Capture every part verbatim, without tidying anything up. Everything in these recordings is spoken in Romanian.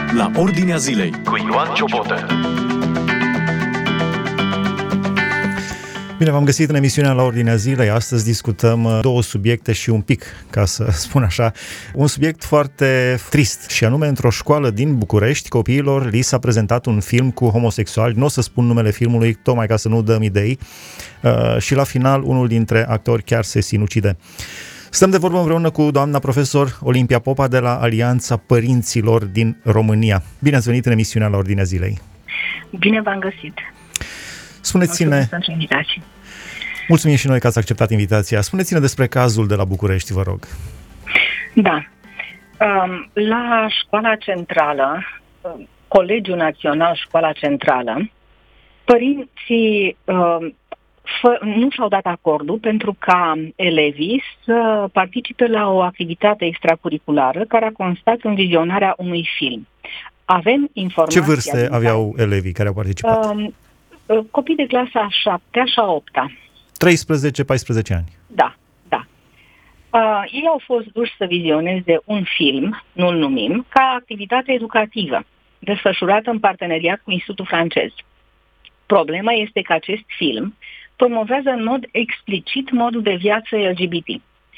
la Ordinea Zilei cu Ioan Ciobotă. Bine, v-am găsit în emisiunea La Ordinea Zilei. Astăzi discutăm două subiecte și un pic, ca să spun așa. Un subiect foarte trist, și anume, într-o școală din București, copiilor li s-a prezentat un film cu homosexuali. Nu o să spun numele filmului, tocmai ca să nu dăm idei. Uh, și la final, unul dintre actori chiar se sinucide. Stăm de vorbă împreună cu doamna profesor Olimpia Popa de la Alianța Părinților din România. Bine ați venit în emisiunea La Ordinea Zilei. Bine v-am găsit. Spuneți-ne... Mulțumim și noi că ați acceptat invitația. Spuneți-ne despre cazul de la București, vă rog. Da. La Școala Centrală, Colegiul Național Școala Centrală, părinții nu și-au dat acordul pentru ca elevii să participe la o activitate extracurriculară care a constat în vizionarea unui film. Avem informația... Ce vârste aveau elevii care au participat? Um, copii de clasa a șaptea și a opta. treisprezece paisprezece ani. Da, da. Uh, ei au fost duși să vizioneze un film, nu-l numim, ca activitate educativă, desfășurată în parteneriat cu Institutul francez. Problema este că acest film promovează în mod explicit modul de viață L G B T.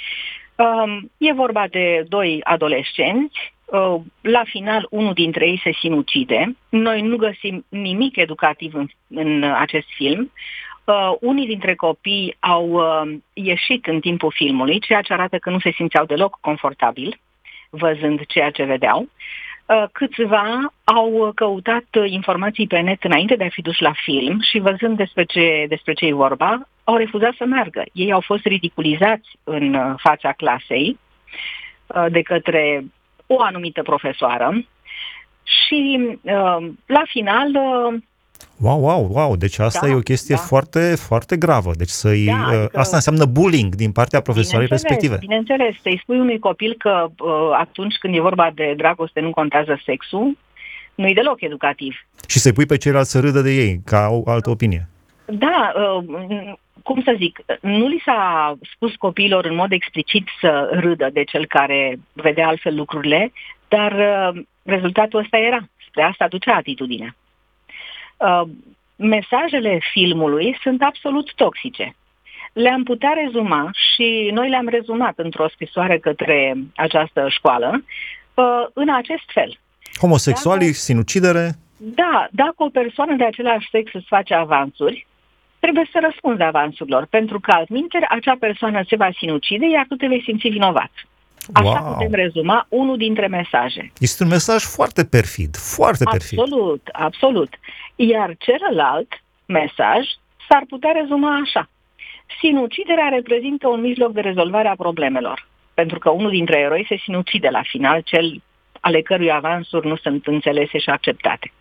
Uh, e vorba de doi adolescenți. Uh, la final, unul dintre ei se sinucide. Noi nu găsim nimic educativ în, în acest film. Uh, unii dintre copii au uh, ieșit în timpul filmului, ceea ce arată că nu se simțeau deloc confortabil văzând ceea ce vedeau. Uh, câțiva au căutat informații pe net înainte de a fi duși la film și văzând despre ce, despre ce e vorba, au refuzat să meargă. Ei au fost ridiculizați în uh, fața clasei uh, de către o anumită profesoară și uh, la final... Uh, Wow, wow, wow, deci asta da, e o chestie da. foarte, foarte gravă. Deci să-i, da, uh, adică, asta înseamnă bullying din partea profesoarei respective. Bineînțeles, să-i spui unui copil că uh, atunci când e vorba de dragoste nu contează sexul, nu-i deloc educativ. Și să-i pui pe ceilalți să râdă de ei, ca o altă opinie. Da, uh, cum să zic, nu li s-a spus copiilor în mod explicit să râdă de cel care vedea altfel lucrurile, dar uh, rezultatul ăsta era. Spre asta ducea atitudinea. Uh, mesajele filmului sunt absolut toxice. Le-am putea rezuma și noi le-am rezumat într-o scrisoare către această școală uh, în acest fel. Homosexualii, dacă, sinucidere? Da, dacă o persoană de același sex îți face avansuri, trebuie să răspunzi avansurilor, pentru că altminteri acea persoană se va sinucide, iar tu te vei simți vinovat. Așa wow. Putem rezuma unul dintre mesaje. Este un mesaj foarte perfid, foarte perfid. Absolut, absolut. Iar celălalt mesaj s-ar putea rezuma așa. Sinuciderea reprezintă un mijloc de rezolvare a problemelor. Pentru că unul dintre eroi se sinucide la final, cel ale cărui avansuri nu sunt înțelese și acceptate.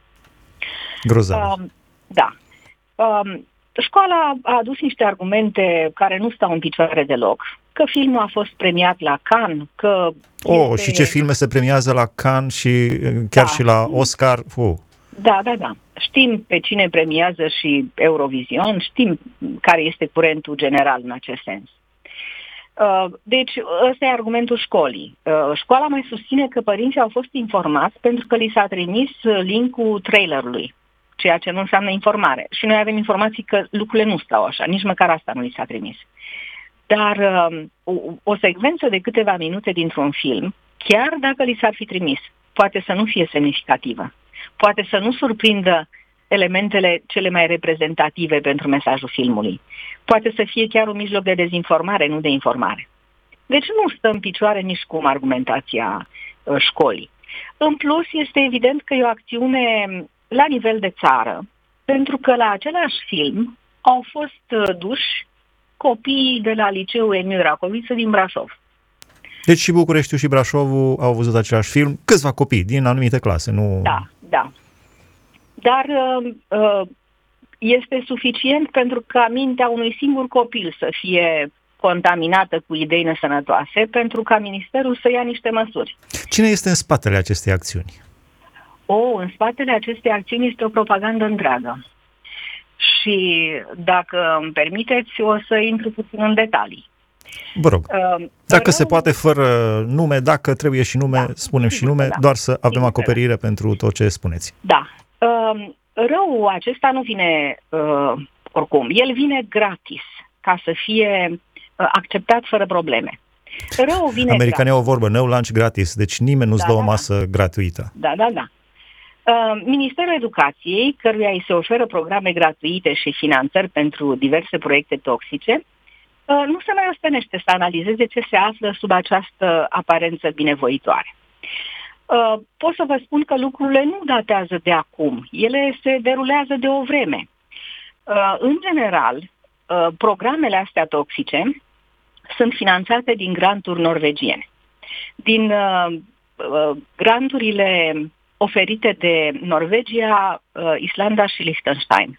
Grozav. Uh, da. Uh, școala a adus niște argumente care nu stau în picioare deloc. Că filmul a fost premiat la Cannes, că... Oh, este... și ce filme se premiază la Cannes și chiar da. și la Oscar? Uh. Da, da, da. Știm pe cine premiază și Eurovision, știm care este curentul general în acest sens. Uh, deci, ăsta e argumentul școlii. Uh, școala mai susține că părinții au fost informați pentru că li s-a trimis link-ul trailerului, ceea ce nu înseamnă informare. Și noi avem informații că lucrurile nu stau așa, nici măcar asta nu li s-a trimis. Dar uh, o, o secvență de câteva minute dintr-un film, chiar dacă li s-ar fi trimis, poate să nu fie semnificativă. Poate să nu surprindă elementele cele mai reprezentative pentru mesajul filmului. Poate să fie chiar un mijloc de dezinformare, nu de informare. Deci nu stă în picioare nici cum argumentația uh, școlii. În plus, este evident că e o acțiune la nivel de țară, pentru că la același film au fost uh, duși copiii de la liceul Emil Racoviță din Brașov. Deci și Bucureștiul și Brașovul au văzut același film, câțiva copii din anumite clase, nu... Da, da. Dar uh, este suficient pentru ca mintea unui singur copil să fie contaminată cu idei nesănătoase, pentru ca ministerul să ia niște măsuri. Cine este în spatele acestei acțiuni? O, în spatele acestei acțiuni este o propagandă întreagă. Și dacă îmi permiteți, o să intru puțin în detalii. Vă rog, Uh, dacă rău, se poate fără nume, dacă trebuie și nume, Da, spunem și sigur nume, că da. doar să avem Sigur că acoperire pentru tot ce spuneți. Da. Uh, răul acesta nu vine uh, oricum. El vine gratis, ca să fie uh, acceptat fără probleme. Răul vine Americanii gratis. au o vorbă, no lunch gratis, deci nimeni nu-ți Da, dă o da, da. masă gratuită. Da, da, da. Uh, Ministerul Educației, căruia îi se oferă programe gratuite și finanțări pentru diverse proiecte toxice, uh, nu se mai ostenește să analizeze ce se află sub această aparență binevoitoare. Uh, pot să vă spun că lucrurile nu datează de acum, ele se derulează de o vreme. Uh, în general, uh, programele astea toxice sunt finanțate din granturi norvegiene. Din uh, uh, granturile oferite de Norvegia, uh, Islanda și Liechtenstein.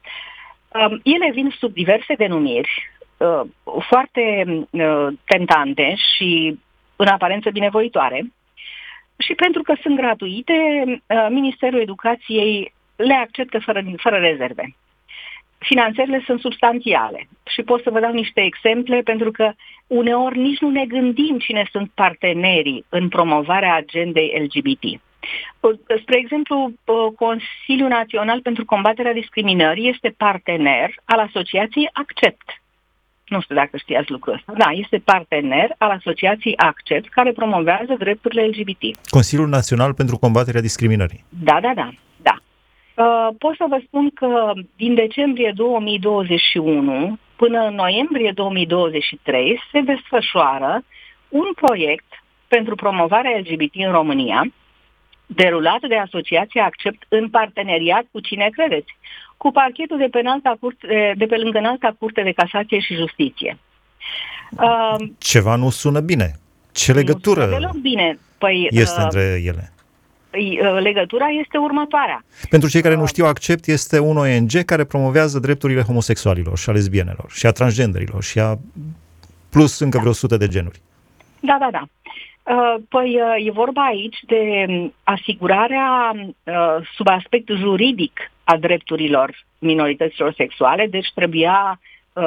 Uh, ele vin sub diverse denumiri, uh, foarte uh, tentante și în aparență binevoitoare, și pentru că sunt gratuite, uh, Ministerul Educației le acceptă fără, fără rezerve. Finanțările sunt substanțiale și pot să vă dau niște exemple, pentru că uneori nici nu ne gândim cine sunt partenerii în promovarea agendei L G B T. Spre exemplu, Consiliul Național pentru Combaterea Discriminării este partener al Asociației Accept. Nu știu dacă știați lucrul ăsta. Da, este partener al Asociației Accept, care promovează drepturile L G B T. Consiliul Național pentru Combaterea Discriminării. Da, da, da, da. Uh, pot să vă spun că din decembrie două mii douăzeci și unu până în noiembrie două mii douăzeci și trei se desfășoară un proiect pentru promovarea L G B T în România, derulat de Asociația Accept în parteneriat cu cine credeți? Cu parchetul de pe, înalta curte, de pe lângă Înalta Curte de Casație și Justiție. Uh, Ceva nu sună bine. Ce legătură nu sună deloc bine. Păi, este uh, între ele? Legătura este următoarea. Pentru cei care nu știu, Accept este un O N G care promovează drepturile homosexualilor și a lesbienelor și a transgenderilor și a plus încă vreo sută de genuri. Da, da, da. Păi e vorba aici de asigurarea sub aspect juridic a drepturilor minorităților sexuale, deci trebuia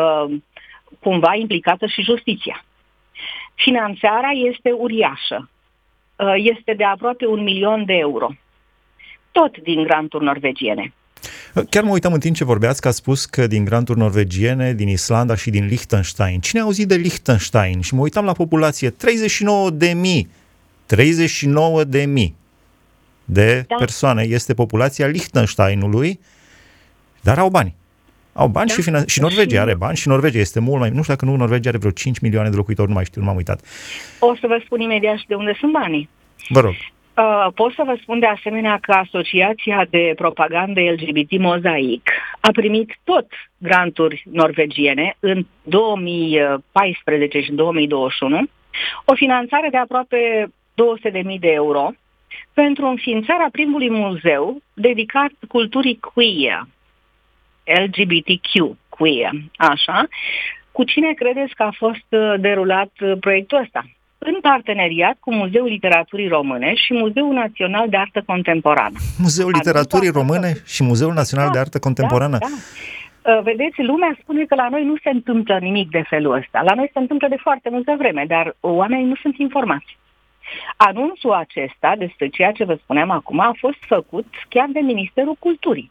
cumva implicată și justiția. Finanțarea este uriașă. Este de aproape un milion de euro. Tot din granturi norvegiene. Chiar mă uitam în timp ce vorbeați că ați spus că din granturi norvegiene, din Islanda și din Liechtenstein. Cine a auzit de Liechtenstein? Și mă uitam la populație, treizeci și nouă de mii. treizeci și nouă de mii de da. persoane este populația Liechtensteinului, dar au bani. Au bani da. și, finan- și Norvegia are bani și Norvegia este mult mai... Nu știu dacă nu, Norvegia are vreo cinci milioane de locuitori, nu mai știu, nu m-am uitat. O să vă spun imediat și de unde sunt banii. Vă rog. Uh, pot să vă spun de asemenea că Asociația de Propagandă L G B T Mozaic a primit tot granturi norvegiene în două mii paisprezece și două mii douăzeci și unu, o finanțare de aproape două sute de mii de euro pentru înființarea primului muzeu dedicat culturii queer, L G B T Q, queer, așa. Cu cine credeți că a fost derulat proiectul ăsta? În parteneriat cu Muzeul Literaturii Române și Muzeul Național de Artă Contemporană. Muzeul Literaturii Române și Muzeul Național da, de Artă Contemporană? Da, da. Vedeți, lumea spune că la noi nu se întâmplă nimic de felul ăsta. La noi se întâmplă de foarte multă vreme, dar oamenii nu sunt informați. Anunțul acesta, despre ceea ce vă spuneam acum, a fost făcut chiar de Ministerul Culturii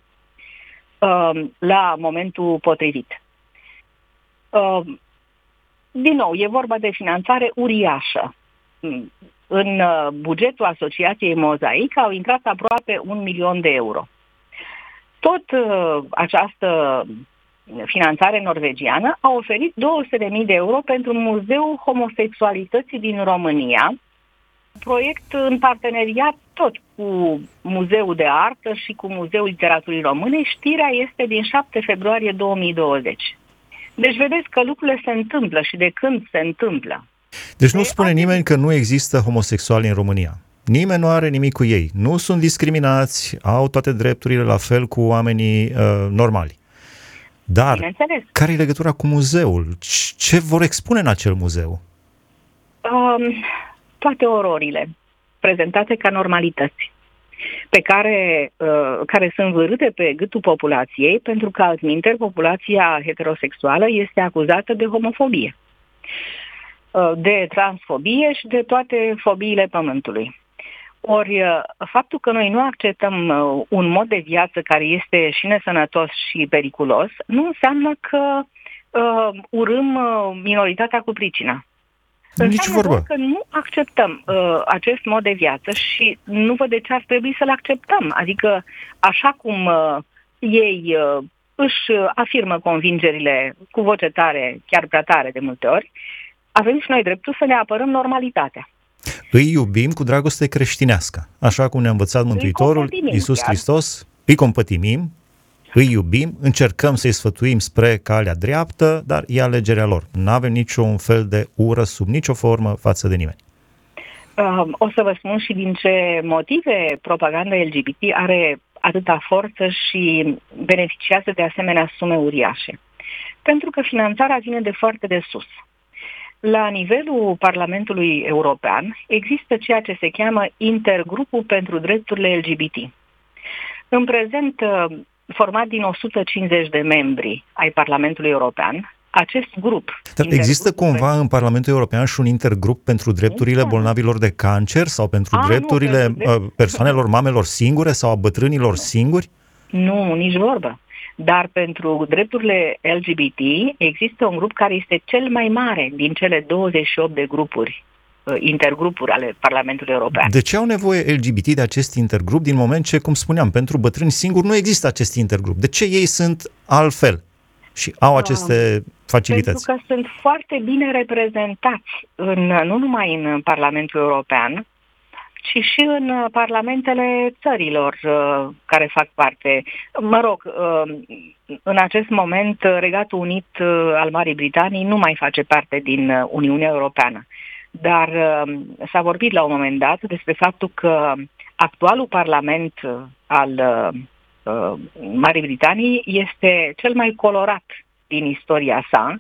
la momentul potrivit. Din nou, e vorba de finanțare uriașă. În bugetul Asociației Mozaic au intrat aproape un milion de euro. Tot această finanțare norvegiană a oferit două sute de mii de euro pentru Muzeul Homosexualității din România, proiect în parteneriat tot cu Muzeul de Artă și cu Muzeul Literaturii Române. Știrea este din șapte februarie două mii douăzeci. Deci vedeți că lucrurile se întâmplă și de când se întâmplă. Deci nu spune nimeni că nu există homosexuali în România. Nimeni nu are nimic cu ei. Nu sunt discriminați, au toate drepturile la fel cu oamenii uh, normali. Dar care e legătura cu muzeul? Ce vor expune în acel muzeu? Um, toate ororile prezentate ca normalități, pe care, uh, care sunt vârâte pe gâtul populației, pentru că altminteri populația heterosexuală este acuzată de homofobie. de transfobie și de toate fobiile pământului. Ori faptul că noi nu acceptăm un mod de viață care este și nesănătos și periculos, nu înseamnă că uh, urâm minoritatea cu pricina. Nici vorbă. Că nu acceptăm uh, acest mod de viață și nu văd de ce ar trebui să-l acceptăm. Adică, așa cum uh, ei uh, își afirmă convingerile cu voce tare, chiar prea tare de multe ori, avem și noi dreptul să ne apărăm normalitatea. Îi iubim cu dragoste creștinească, așa cum ne-a învățat Mântuitorul Iisus Hristos, îi compătimim, îi iubim, încercăm să-i sfătuim spre calea dreaptă, dar e alegerea lor. Nu avem niciun fel de ură sub nicio formă față de nimeni. Uh, o să vă spun și din ce motive propaganda L G B T are atâta forță și beneficiază de asemenea sume uriașe. Pentru că finanțarea vine de foarte de sus. La nivelul Parlamentului European există ceea ce se cheamă Intergrupul pentru Drepturile L G B T. În prezent, format din o sută cincizeci de membri ai Parlamentului European, acest grup... Dar există cumva în Parlamentul European și un intergrup pentru drepturile bolnavilor de cancer sau pentru a, drepturile nu, pentru persoanelor, mamelor singure sau a bătrânilor singuri? Nu, nici vorbă. Dar pentru drepturile L G B T există un grup care este cel mai mare din cele douăzeci și opt de grupuri, intergrupuri ale Parlamentului European. De ce au nevoie L G B T de acest intergrup din moment ce, cum spuneam, pentru bătrâni singuri nu există acest intergrup? De ce ei sunt altfel și au aceste facilități? Pentru că sunt foarte bine reprezentați în, nu numai în Parlamentul European, ci și în parlamentele țărilor uh, care fac parte. Mă rog, uh, în acest moment Regatul Unit uh, al Marii Britanii nu mai face parte din uh, Uniunea Europeană. Dar uh, s-a vorbit la un moment dat despre faptul că actualul parlament uh, al uh, uh, Marii Britanii este cel mai colorat din istoria sa,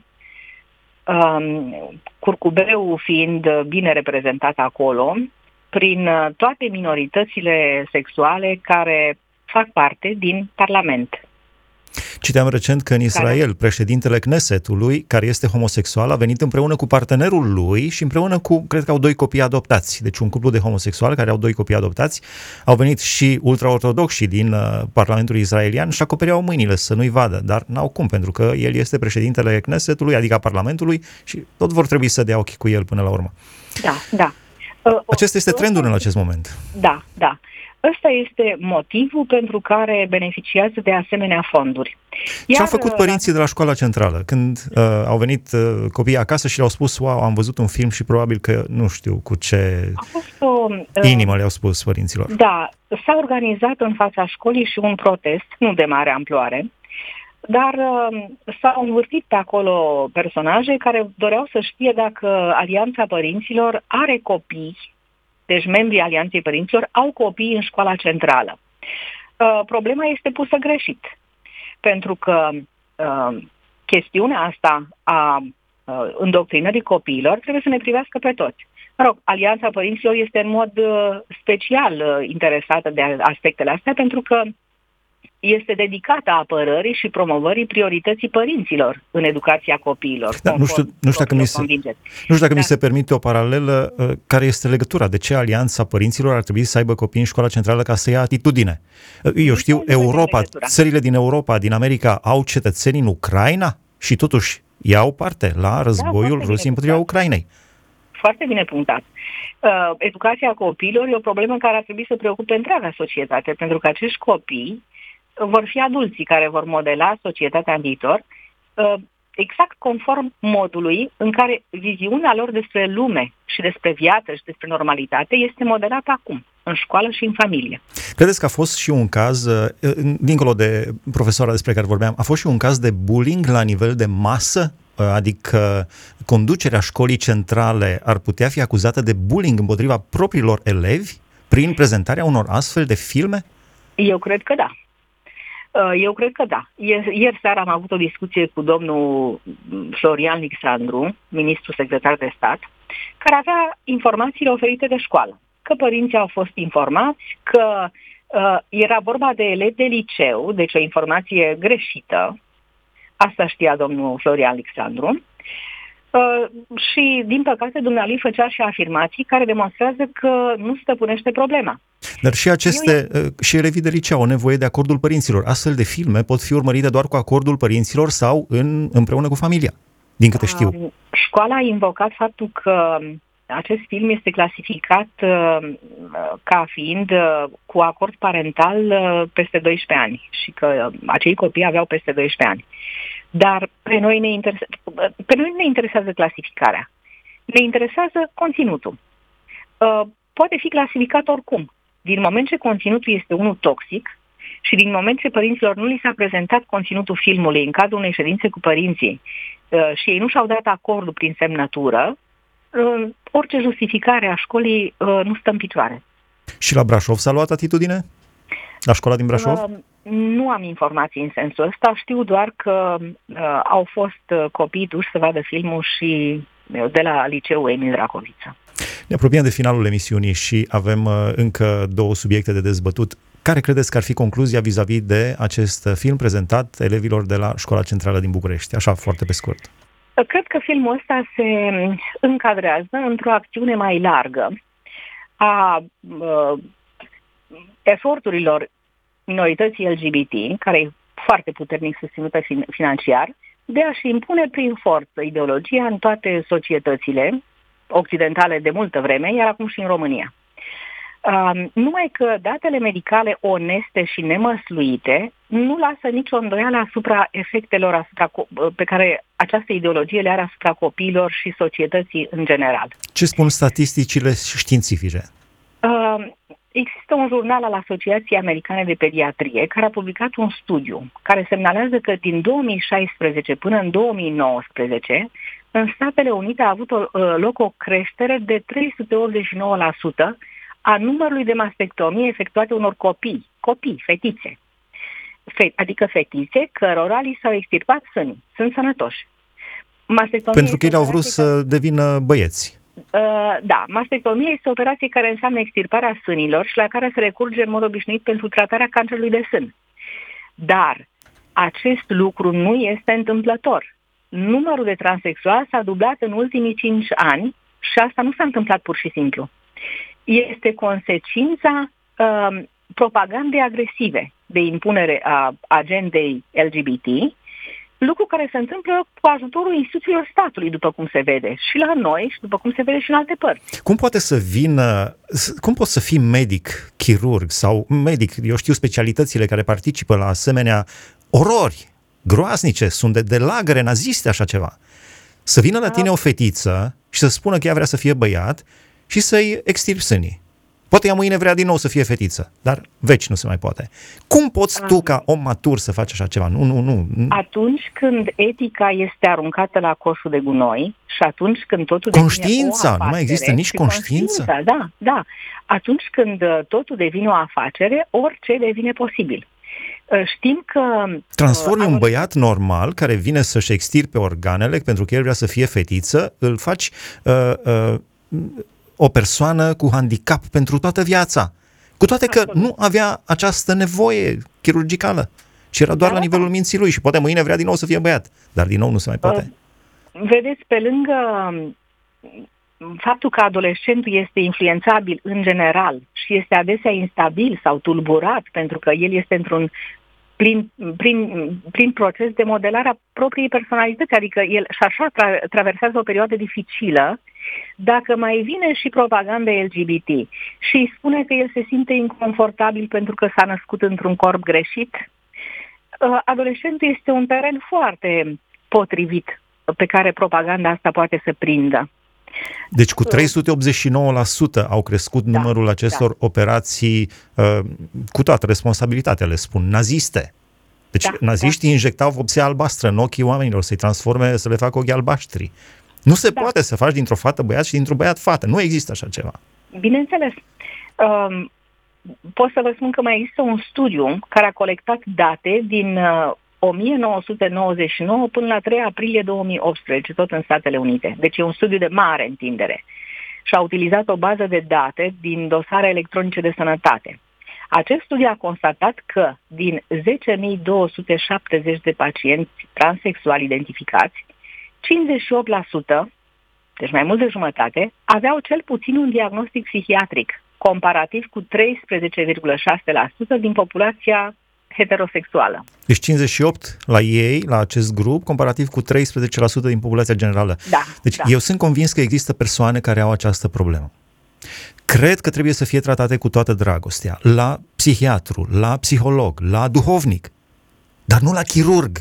uh, curcubeul fiind bine reprezentat acolo, prin toate minoritățile sexuale care fac parte din Parlament. Citeam recent că în Israel, președintele Knessetului, care este homosexual, a venit împreună cu partenerul lui și împreună cu, cred că au doi copii adoptați. Deci un cuplu de homosexuali care au doi copii adoptați. Au venit și ultraortodoxi din uh, Parlamentul israelian și acopereau mâinile să nu-i vadă, dar n-au cum, pentru că el este președintele Knessetului, adică a Parlamentului, și tot vor trebui să dea ochi cu el până la urmă. Da, da. Acesta este trendul în acest moment. Da, da. Ăsta este motivul pentru care beneficiază de asemenea fonduri. Iar, ce au făcut părinții de la școala centrală? Când uh, au venit uh, copiii acasă și le-au spus, wow, am văzut un film și probabil că nu știu cu ce o, uh, inimă le-au spus părinților. Da, s-a organizat în fața școlii și un protest, nu de mare amploare, dar uh, s-au învârtit pe acolo personaje care doreau să știe dacă Alianța Părinților are copii, deci membrii Alianței Părinților au copii în școala centrală. Uh, problema este pusă greșit, pentru că uh, chestiunea asta a uh, îndoctrinării copiilor trebuie să ne privească pe toți. Mă rog, Alianța Părinților este în mod uh, special uh, interesată de aspectele astea, pentru că este dedicată apărării și promovării priorității părinților în educația copiilor. Da, nu știu, nu știu dacă, mi se, nu știu dacă da. mi se permite o paralelă, uh, care este legătura. De ce Alianța Părinților ar trebui să aibă copii în școala centrală ca să ia atitudine? Uh, eu știu, Europa, țările din Europa, din America, au cetățeni în Ucraina și totuși iau parte la războiul da, Rusiei împotriva Ucrainei. Foarte bine punctat. Uh, educația copiilor e o problemă care ar trebui să preocupe întreaga societate, pentru că acești copii vor fi adulții care vor modela societatea în viitor, exact conform modului în care viziunea lor despre lume și despre viață și despre normalitate este modelată acum, în școală și în familie. Credeți că a fost și un caz, dincolo de profesoara despre care vorbeam, a fost și un caz de bullying la nivel de masă? Adică conducerea școlii centrale ar putea fi acuzată de bullying împotriva propriilor elevi prin prezentarea unor astfel de filme? Eu cred că da. Eu cred că da. Ieri seara am avut o discuție cu domnul Florian Alexandru, ministru secretar de stat, care avea informațiile oferite de școală. Că părinții au fost informați, că uh, era vorba de elevi de liceu, deci o informație greșită. Asta știa domnul Florian Alexandru. Uh, și, din păcate, dumnealui făcea și afirmații care demonstrează că nu stăpânește problema. Dar și aceste, Eu... și elevii de liceu au nevoie de acordul părinților. Astfel de filme pot fi urmărite doar cu acordul părinților sau în, împreună cu familia, din câte știu. Uh, școala a invocat faptul că acest film este clasificat uh, ca fiind uh, cu acord parental uh, peste doisprezece ani și că uh, acei copii aveau peste doisprezece ani. Dar pe noi ne, interese- pe noi ne interesează clasificarea. Ne interesează conținutul. Uh, poate fi clasificat oricum. Din moment ce conținutul este unul toxic și din moment ce părinților nu li s-a prezentat conținutul filmului în cadrul unei ședințe cu părinții uh, și ei nu și-au dat acordul prin semnătură, uh, orice justificare a școlii uh, nu stă în picioare. Și la Brașov s-a luat atitudine? La școala din Brașov? Uh, nu am informații în sensul ăsta. Știu doar că uh, au fost uh, copii duși să vadă filmul și uh, de la liceul Emil Racoviță. Ne apropiem de finalul emisiunii și avem uh, încă două subiecte de dezbătut. Care credeți că ar fi concluzia vis-a-vis de acest film prezentat elevilor de la Școala Centrală din București? Așa, foarte pe scurt. Cred că filmul ăsta se încadrează într-o acțiune mai largă a uh, eforturilor minorității L G B T, care e foarte puternic susținută fin- financiar, de a-și impune prin forță ideologia în toate societățile occidentale de multă vreme, iar acum și în România. Uh, numai că datele medicale oneste și nemăsluite nu lasă nicio îndoială asupra efectelor asupra co- pe care această ideologie le are asupra copiilor și societății în general. Ce spun statisticile științifice? Uh, există un jurnal al Asociației Americane de Pediatrie care a publicat un studiu care semnalează că din două mii șaisprezece până în două mii nouăsprezece în Statele Unite a avut o, loc o creștere de trei sute optzeci și nouă la sută a numărului de mastectomii efectuate unor copii, copii, fetițe. Fe, adică fetițe cărora li s-au extirpat sânii. Sunt sănătoși. Mastectomia Pentru că ei au vrut care... să devină băieți. Uh, da, mastectomia este o operație care înseamnă extirparea sânilor și la care se recurge în mod obișnuit pentru tratarea cancerului de sân. Dar acest lucru nu este întâmplător. Numărul de transexuali s-a dublat în ultimii cinci ani și asta nu s-a întâmplat pur și simplu. Este consecința uh, propagandei agresive de impunere a agendei L G B T, lucru care se întâmplă cu ajutorul instituțiilor statului, după cum se vede și la noi și după cum se vede și în alte părți. Cum poate să vină, cum poți să fii medic, chirurg sau medic, eu știu specialitățile care participă la asemenea orori groaznice, sunt de, de lagăre naziste, așa ceva. Să vină la tine o fetiță și să spună că ea vrea să fie băiat și să-i extirpi sânii. Poate ea mâine vrea din nou să fie fetiță, dar veci nu se mai poate. Cum poți tu, ca om matur, să faci așa ceva? Nu, nu, nu. Atunci când etica este aruncată la coșul de gunoi și atunci când totul conștiința, devine o afacere, nu mai există nici conștiință. conștiința. Da, da. Atunci când totul devine o afacere, orice devine posibil. Știm că... Transformi uh, un băiat normal care vine să-și extirpe organele pentru că el vrea să fie fetiță, îl faci uh, uh, o persoană cu handicap pentru toată viața. Cu toate că absolut. Nu avea această nevoie chirurgicală, ci era doar da, la nivelul minții lui și poate mâine vrea din nou să fie băiat, dar din nou nu se mai poate. Uh, vedeți, pe lângă faptul că adolescentul este influențabil în general și este adesea instabil sau tulburat pentru că el este într-un plin, prin, prin proces de modelare a propriei personalități, adică el și așa tra- traversează o perioadă dificilă, dacă mai vine și propaganda L G B T și îi spune că el se simte inconfortabil pentru că s-a născut într-un corp greșit, adolescentul este un teren foarte potrivit pe care propaganda asta poate să prindă. Deci cu trei sute optzeci și nouă la sută au crescut da, numărul acestor da. operații uh, cu toată responsabilitatea, le spun, naziste. Deci da, naziștii da. injectau vopsea albastră în ochii oamenilor, să-i transforme, să le facă ochii albaștri. Nu se da. poate să faci dintr-o fată băiat și dintr-un băiat fată. Nu există așa ceva. Bineînțeles. Um, pot să vă spun că mai există un studiu care a colectat date din uh, o mie nouă sute nouăzeci și nouă până la trei aprilie două mii optsprezece, tot în Statele Unite. Deci e un studiu de mare întindere. Și a utilizat o bază de date din dosare electronice de sănătate. Acest studiu a constatat că din zece mii două sute șaptezeci de pacienți transexuali identificați, cincizeci și opt la sută, deci mai mult de jumătate, aveau cel puțin un diagnostic psihiatric, comparativ cu treisprezece virgulă șase la sută din populația heterosexuală. Deci cincizeci și opt la ei, la acest grup, comparativ cu treisprezece la sută din populația generală. Da, deci da. eu sunt convins că există persoane care au această problemă. Cred că trebuie să fie tratate cu toată dragostea, la psihiatru, la psiholog, la duhovnic, dar nu la chirurg.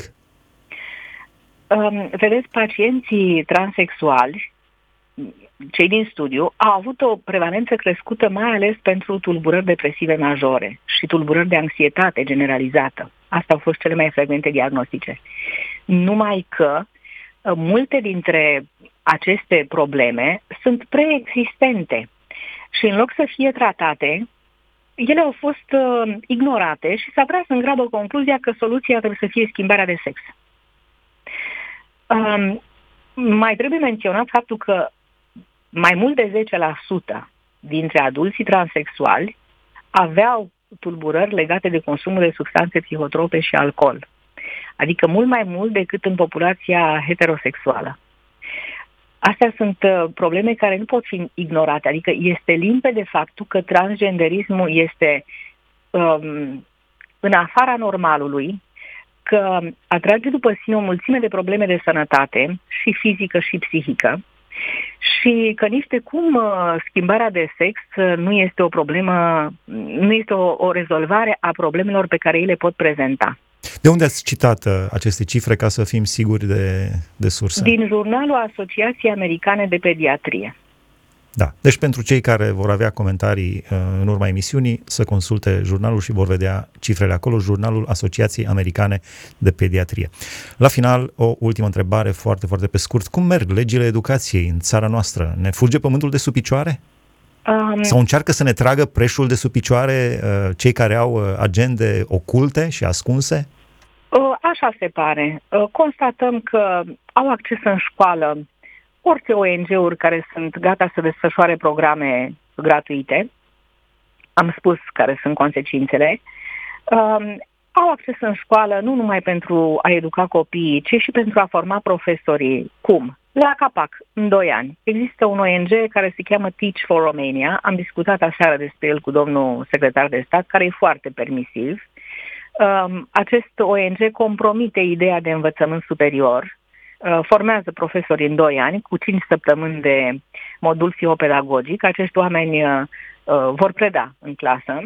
Um, vedeți, pacienții transexuali, cei din studiu, au avut o prevalență crescută mai ales pentru tulburări depresive majore și tulburări de anxietate generalizată. Astea au fost cele mai frecvente diagnostice. Numai că uh, multe dintre aceste probleme sunt preexistente și în loc să fie tratate, ele au fost uh, ignorate și s-a tras în grabă concluzia că soluția trebuie să fie schimbarea de sex. Um, mai trebuie menționat faptul că mai mult de zece la sută dintre adulții transexuali aveau tulburări legate de consumul de substanțe psihotrope și alcool. Adică mult mai mult decât în populația heterosexuală. Astea sunt uh, probleme care nu pot fi ignorate. Adică este limpede faptul că transgenderismul este um, în afara normalului, că atrage după sine o mulțime de probleme de sănătate, și fizică și psihică, și că nici de cum uh, schimbarea de sex uh, nu este o problemă, nu este o, o rezolvare a problemelor pe care ei le pot prezenta. De unde ați citat uh, aceste cifre ca să fim siguri de, de sursă? Din jurnalul Asociației Americane de Pediatrie. Da, deci pentru cei care vor avea comentarii uh, în urma emisiunii, să consulte jurnalul și vor vedea cifrele acolo, jurnalul Asociației Americane de Pediatrie. La final, o ultimă întrebare foarte, foarte pe scurt. Cum merg legile educației în țara noastră? Ne fuge pământul de sub picioare? Um, Sau încearcă să ne tragă preșul de sub picioare uh, cei care au uh, agende oculte și ascunse? Uh, așa se pare. Uh, constatăm că au acces în școală orice O N G-uri care sunt gata să desfășoare programe gratuite. Am spus care sunt consecințele. Um, au acces în școală nu numai pentru a educa copiii, ci și pentru a forma profesorii. Cum? La CAPAC, în doi ani. Există un O N G care se cheamă Teach for Romania. Am discutat aseară despre el cu domnul secretar de stat, care e foarte permisiv. Um, acest O N G compromite ideea de învățământ superior, uh, formează profesori în doi ani, cu cinci săptămâni de modul psihopedagogic. Acești oameni uh, vor preda în clasă.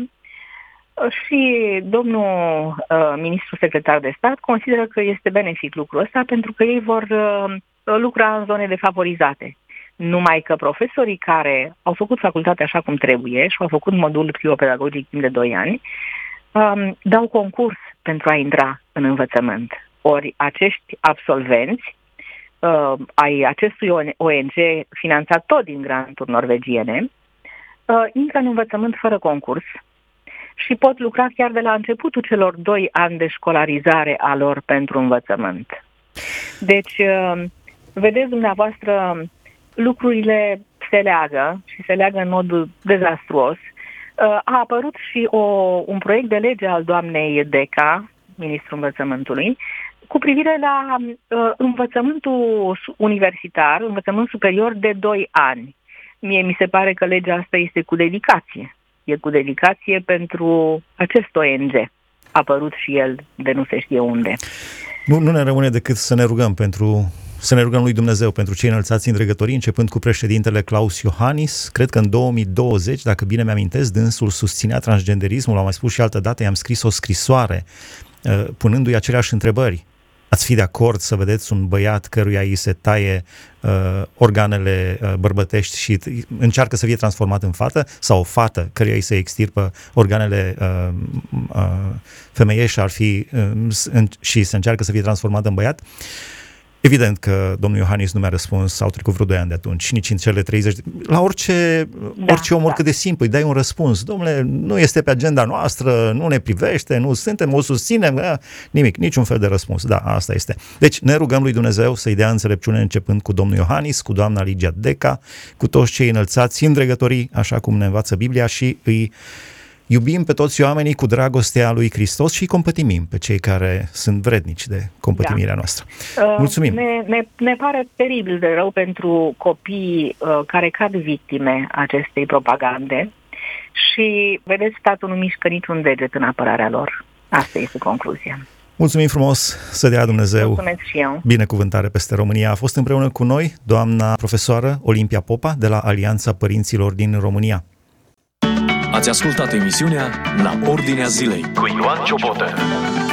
Și domnul uh, ministru secretar de stat consideră că este benefic lucrul ăsta pentru că ei vor uh, lucra în zone defavorizate. Numai că profesorii care au făcut facultatea așa cum trebuie și au făcut modul psihopedagogic timp de doi ani, um, dau concurs pentru a intra în învățământ. Ori acești absolvenți uh, ai acestui O N G finanțat tot din granturi norvegiene, uh, intră în învățământ fără concurs și pot lucra chiar de la începutul celor doi ani de școlarizare a lor pentru învățământ. Deci, vedeți dumneavoastră, lucrurile se leagă și se leagă în mod dezastruos. A apărut și o, un proiect de lege al doamnei Deca, ministrul învățământului, cu privire la uh, învățământul universitar, învățământ superior de doi ani. Mie mi se pare că legea asta este cu dedicație. E cu dedicație pentru acest O N G, apărut și el de nu se știe unde. Nu, nu ne rămâne decât să ne rugăm pentru, să ne rugăm lui Dumnezeu pentru cei înălțați în dregătorii, începând cu președintele Klaus Iohannis. Cred că în două mii douăzeci, dacă bine mi-amintesc, dânsul susținea transgenderismul, am mai spus și altă dată, i-am scris o scrisoare punându-i aceleași întrebări. Ați fi de acord să vedeți un băiat căruia îi se taie uh, organele uh, bărbătești și t- încearcă să fie transformat în fată, sau o fată căruia îi se extirpă organele uh, uh, femeiești și, ar fi, uh, în, și se încearcă să fie transformat în băiat? Evident că domnul Iohannis nu mi-a răspuns, au trecut vreo doi ani de atunci, nici în cele treizeci. La orice, da, orice om, oricât da. de simplu, îi dai un răspuns. Domnule, nu este pe agenda noastră, nu ne privește, nu suntem, o susținem, nimic, niciun fel de răspuns. Da, asta este. Deci ne rugăm lui Dumnezeu să-i dea înțelepciune, începând cu domnul Iohannis, cu doamna Ligia Deca, cu toți cei înălțați în dregătorii, așa cum ne învață Biblia, și îi iubim pe toți oamenii cu dragostea lui Hristos și îi compătimim pe cei care sunt vrednici de compătimirea da. noastră. Mulțumim! Ne, ne, ne pare teribil de rău pentru copiii uh, care cad victime acestei propagande și, vedeți, statul nu mișcă niciun deget în apărarea lor. Asta este concluzia. Mulțumim frumos, să dea Dumnezeu Mulțumesc și eu. Binecuvântare peste România. A fost împreună cu noi doamna profesoară Olimpia Popa de la Alianța Părinților din România. Ați ascultat emisiunea La Ordinea Zilei cu Ioan Ciobotă.